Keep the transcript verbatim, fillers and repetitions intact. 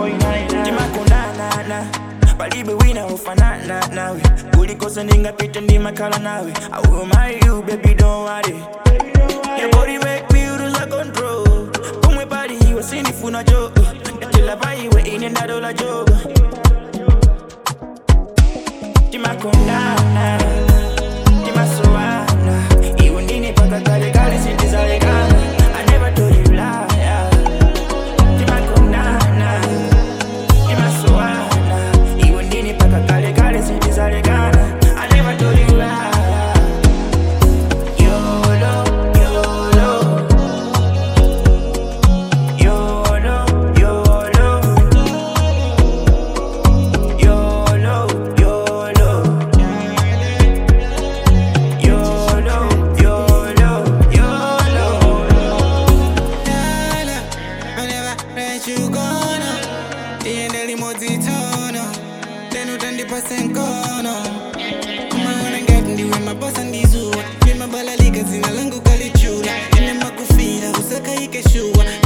Timakundana palibe wina ufanana nawe ulikosa ningapita ndimakhala nawe I will marry you baby don't worry your body make me lose like control kumwe pali hiwa sinifuna jo yatila paiwe ine ndadola joga Timakundana Timasoana iwe nini paka kale kale sintizalekana I never told you lie yeah. Timakundana Timasoana iwe nini paka kale kale sintizalekana I never told you lie YOLO, YOLO YOLO, YOLO YOLO, YOLO YOLO, YOLO, YOLO Lala, I never let you go, no. Tiene limositono, te no tendi pasenkono. Kumana ngati ndiwe mabasa ndizuwa, mima bala lika zina langu kalichula. Ine makufira usaka ikeshua.